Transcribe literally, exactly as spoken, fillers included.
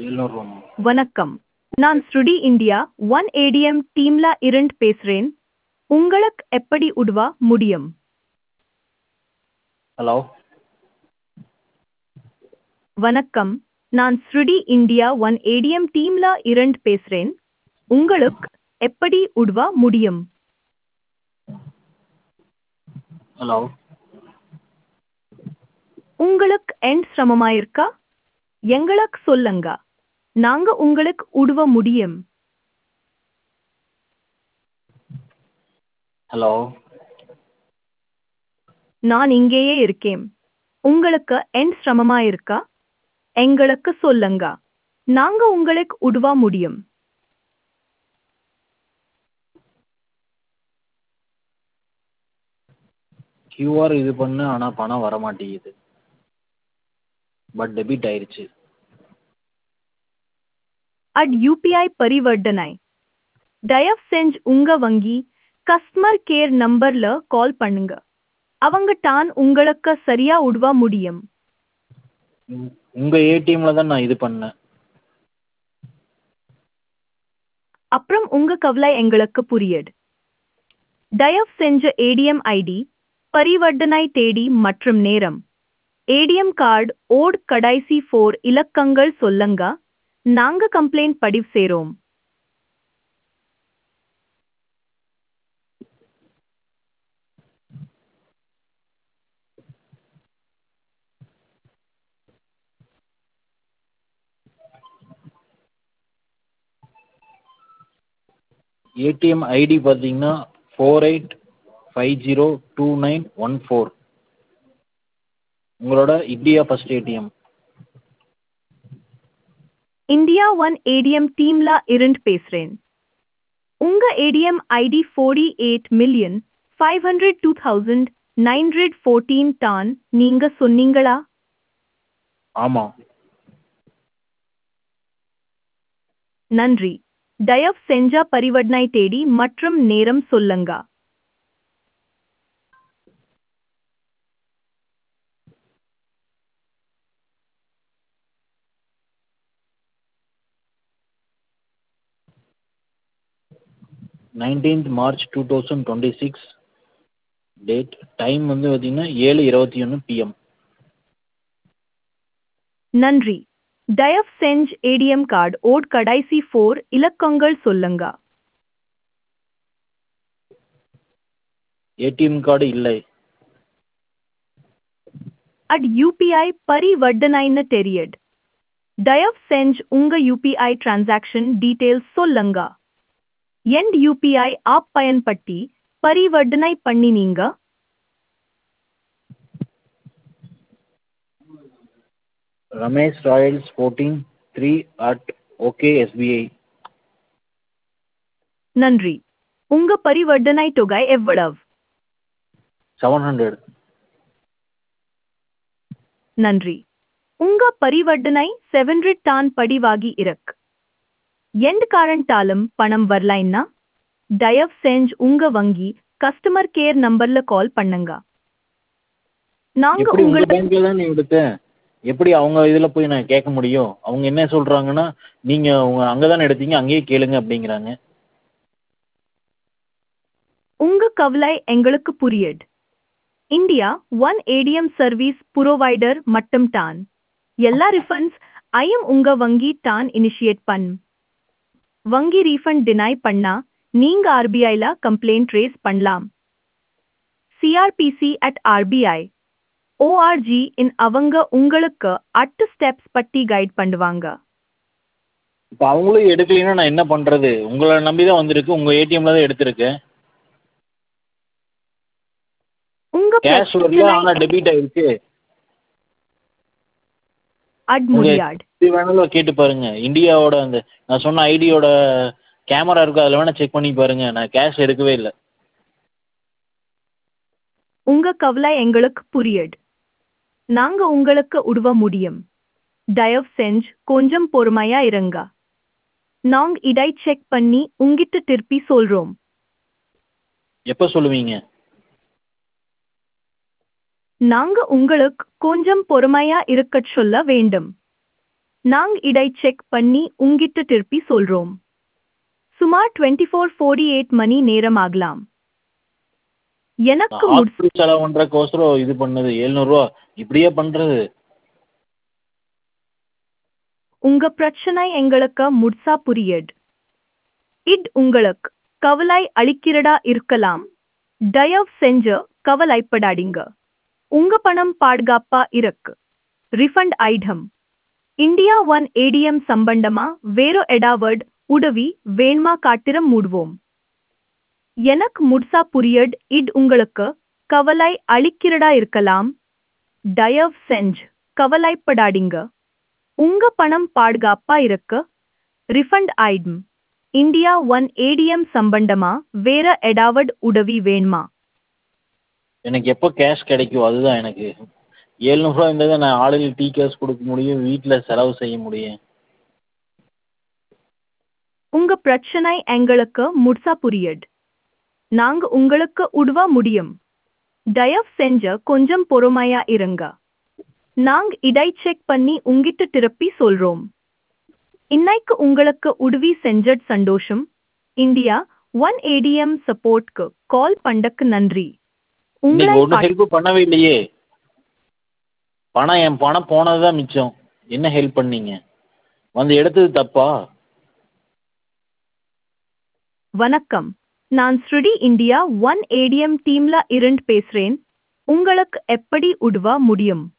எழுநூறு ரூபா. வணக்கம், நான் ஸ்ருடி இந்தியா ஒன் ஏடிஎம் டீம்ல இருந்து பேசுறேன். உங்களுக்கு எப்படி உதவ முடியும்? ஹலோ. வணக்கம், நான் ஸ்ருடி இந்தியா ஒன் ஏடிஎம் டீம்ல இருந்து பேசுறேன். உங்களுக்கு எப்படி உதவ முடியும்? ஹலோ. உங்களுக்கு என் சிரமமாயிருக்கா? எங்களுக்கு சொல்லுங்க, நாங்க உங்களுக்கு உதவ முடியும். ஹலோ. நான் இங்கேயே இருக்கேன். உங்களுக்கு என் சிரமமாயிருக்கா? எங்களுக்கு சொல்லுங்க, நாங்க உங்களுக்கு உதவ முடியும். கியூஆர் இது பண்ணு, ஆனா பணம் வர மாட்டேங்குது. பட் டெபிட் ஆயிருச்சு. அட் யூபிஐ பரிவர்த்தனை. தயவு செஞ்சு உங்க வங்கி கஸ்டமர் கேர் நம்பர்ல கால் பண்ணுங்க. அவங்க தான் உங்களுக்கு சரியா உதவ முடியும். உம், உங்க ஏடிஎம்ல தான் நான் இது பண்ணேன். அப்புறம் உங்க கவலை எங்களுக்கு புரியுது. தயவு செஞ்ச ஏடிஎம் ஐடி, பரிவர்த்தனை தேதி மற்றும் நேரம், ஏடிஎம் கார்டு ஓட் கடைசி ஃபோர் இலக்கங்கள் சொல்லுங்க. நாங்க கம்ப்ளைண்ட் பதிவு செய்றோம். ஏடிஎம் ஐடி பார்த்தீங்கன்னா four eight five zero two nine one four. உங்களோட India first ATM. India one ATM டீம்ல இருந்து பேசுறேன். உங்க ATM ID forty eight million five hundred two thousand nine hundred fourteen தான் நீங்க சொன்னீங்களா? ஆமாம். நன்றி. தயவு செஞ்ச பரிவர்த்தனை தேதி மற்றும் நேரம் சொல்லுங்க. Nineteenth March two thousand twenty six date. Time வந்து பார்த்தீங்கன்னா ஏழு இருபத்தி ஒன்று பிஎம். நன்றி. தயவு செஞ்சு ஏடிஎம் கார்டு ஓட் கடைசி ஃபோர் இலக்கங்கள் சொல்லுங்க. ஏடிஎம் கார்டு இல்லை. அட் யூபிஐ பரிவர்த்தனைன்னு தெரியுது. தயவு செஞ்சு உங்க யூபிஐ டிரான்சாக்ஷன் டீடைல்ஸ் சொல்லுங்க. எண்ட் யூபிஐ ஆப் பயன்படுத்தி பரிவர்த்தனை பண்ணினீங்க? Ramesh royals fourteen three at okay SBI. நன்றி. உங்க பரிவர்த்தனை தொகை எவ்வளவு? Seven hundred. நன்றி. உங்க பரிவர்த்தனை செவன் ஹண்ட்ரட் தான் பதிவாகி இருக்கு. எந்த காரணத்தாலும் பணம் வரலைன்னா தயவு செஞ்சு உங்க வங்கி கஸ்டமர் கேர் நம்பர்ல கால் பண்ணுங்க. நாங்க எப்படி உங்க உங்களுக்கு பேங்க்ல தான் நீ எடுத்தேன், எப்படி அவங்க இதில் போய் நான் கேட்க முடியும்? அவங்க என்ன சொல்கிறாங்கன்னா, நீங்கள் உங்க அங்கே தானே எடுத்தீங்க, அங்கேயே கேளுங்க அப்படிங்கிறாங்க. உங்க கவலை எங்களுக்கு புரியுது. India one ATM service provider மட்டும் தான். எல்லா ரிஃபண்ட்ஸ் ஐயும் உங்க வங்கி தான் இனிஷியேட் பண்ண. வங்கி ரீஃபண்ட் டினை பண்ணா நீங்க ஆர்பிஐல கம்ப்ளைண்ட் ரேஸ் பண்ணலாம். CRPC at RBI ORG in அவங்க உங்களுக்கு அட்டு ஸ்டெப்ஸ் பற்றி கைட் பண்ணுவாங்க. இப்போ அவங்களும் எடுக்கலைன்னா நான் என்ன பண்ணுறது? உங்களை நம்பி தான் வந்திருக்கு, உங்கள் ஏடிஎம்ல தான் எடுத்திருக்கேன். உங்க கேஷ் வரல, ஆனால் டெபிட் ஆயிருக்கு. அட் உங்க முடியாது. இது வேணாலும் கேட்டு பாருங்க. இந்தியாவோட அந்த நான் சொன்ன ஐடியோட கேமரா இருக்கு, அதில் வேணால் செக் பண்ணி பாருங்க. நான் கேஷ் எடுக்கவே இல்லை. உங்க கவலை எங்களுக்கு புரியுது. நாங்க உங்களுக்கு உதவ முடியும். தயவு செஞ்சு கொஞ்சம் பொறுமையா இருங்க. நாங்க இதை செக் பண்ணி உங்கிட்ட திருப்பி சொல்றோம். எப்போ சொல்லுவீங்க? நாங்க உங்களுக்கு கொஞ்சம் பொறுமையா இருக்கச் சொல்ல வேண்டும். நாங் இடை செக் பண்ணி உங்கிட்ட திருப்பி சொல்றோம். சுமார் டுவெண்ட்டி ஃபோர் ஃபோர்ட்டி எயிட் மணி நேரம் ஆகலாம். எனக்கு முட் ஹாஸ்பிட்டல் செலவு பண்ணுறக்கோசரம் இது பண்ணது எழுநூறுவா இப்படியே பண்ணுறது. உங்க பிரச்சனை எங்களுக்கு முட்சா புரியுது. இட் உங்களுக்கு கவலை அளிக்கிறதா இருக்கலாம். தயவு செஞ்சு கவலைப்படாதீங்க. உங்க பணம் பாதுகாப்பா இருக்கு. Refund item. India one ATM சம்பந்தமா வேற ஏதாவது உதவி வேணுமா காட்டிரம் மூடுவோம். எனக்கு முட்சா புரியுது. இட் உங்களுக்கு கவலை அளிக்கிறதா இருக்கலாம். தயவு செஞ்சு கவலைப்படாதீங்க. உங்க பணம் பாதுகாப்பா இருக்கு. Refund item. India one ATM சம்பந்தமா வேற ஏதாவது உதவி வேணுமா? எனக்கு எப்போ கேஷ் கிடைக்கும் அதுதான் எனக்கு. எழுநூறுவா இருந்தால் தான் நான் ஆளுங்க டீ கேஷ் கொடுக்க முடியும், வீட்டில் செலவு செய்ய முடியும். உங்க பிரச்சனை எங்களுக்கு முட்சா புரியுது. நாங்க உங்களுக்கு உதவ முடியும். தயவு செஞ்சு கொஞ்சம் பொறுமையா இருங்க. நாங்க இதை செக் பண்ணி உங்கிட்ட திருப்பி சொல்றோம். இன்னைக்கு உங்களுக்கு உதவி செஞ்சது சந்தோஷம். இந்தியா ஒன் ஏடிஎம் சப்போர்ட்க்கு கால் பண்ணக்கு நன்றி. இன்னைக்கு உங்களை ஒன்றும் ஹெல்ப் பண்ணவே இல்லையே. பணம் என் பணம் போனது தான் மிச்சம். என்ன ஹெல்ப் பண்ணீங்க? வந்து எடுத்தது தப்பா? வணக்கம், நான் ஸ்ருடி இந்தியா ஒன் ஏடிஎம் டீம்ல இருந்து பேசுறேன். உங்களுக்கு எப்படி உதவ முடியும்?